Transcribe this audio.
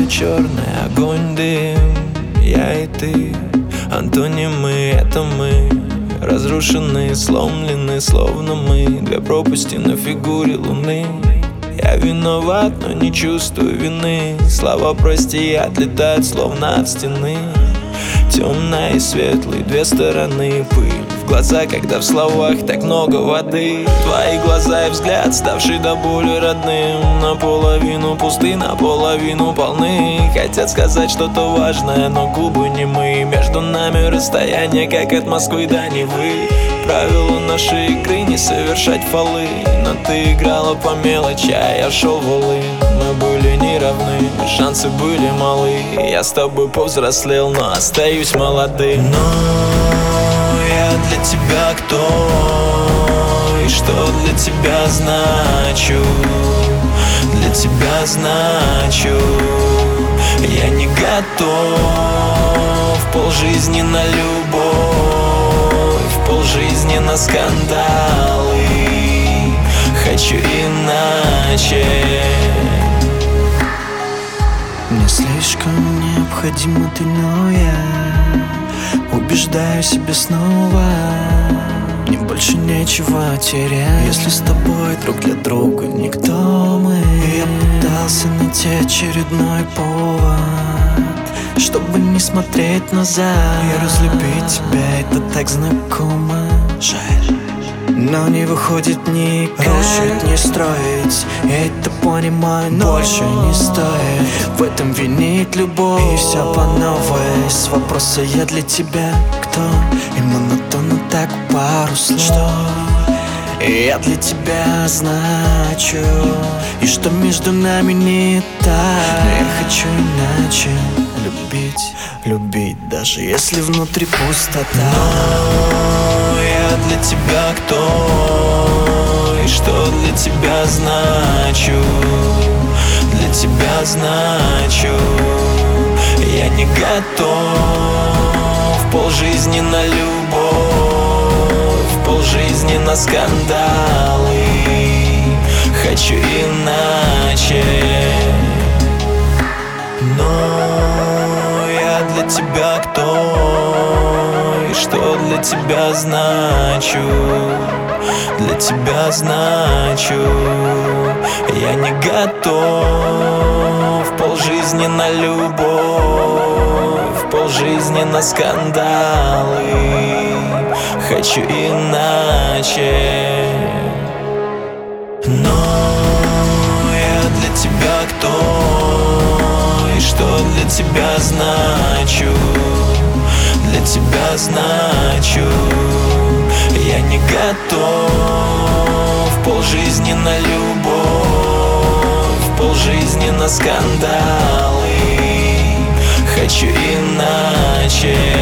Небо черное, огонь, дым, я и ты. Антонимы, это мы, разрушены, сломлены, словно мы. Две пропасти на фигуре луны. Я виноват, но не чувствую вины. Слова прости отлетают, словно от стены. Темная и светлая, две стороны, пыль в глаза, когда в словах так много воды. Твои глаза и взгляд, ставший до боли родным, наполовину пусты, наполовину полны. Хотят сказать что-то важное, но губы немы. Между нами расстояние, как от Москвы до Невы. Правило нашей игры не совершать фолы, но ты играла по мелочи, а я шел в улы. Мы были неравны, шансы были малы. Я с тобой повзрослел, но остаюсь молодым. Но я для тебя кто? И что для тебя значу? Для тебя значу. Я не готов полжизни на любовь, полжизни на скандалы. Хочу иначе. Мне слишком необходимо ты, но я убеждаю себя снова. Мне больше нечего терять, если с тобой друг для друга никто мы. И я пытался найти очередной повод, чтобы не смотреть назад и разлюбить тебя, это так знакомо. Жаль, но не выходит никак. Рушить не строить, я это понимаю, но больше не стоит в этом винить любовь. И все по новой, с вопроса я для тебя кто? И монотонно так пару слов, что я для тебя значу. И что между нами не так, но я хочу иначе. Любить, даже если внутри пустота. Но я для тебя кто? И что для тебя значу? Для тебя значу. Я не готов полжизни на любовь, полжизни на скандалы. Хочу иначе. Но я для тебя кто? И что для тебя значу? Для тебя значу. Я не готов полжизни на любовь, полжизни на скандалы. Хочу иначе. Но я для тебя кто? И что для тебя значу? Для тебя значу. Я не готов полжизни на любовь, полжизни на скандалы. Хочу иначе.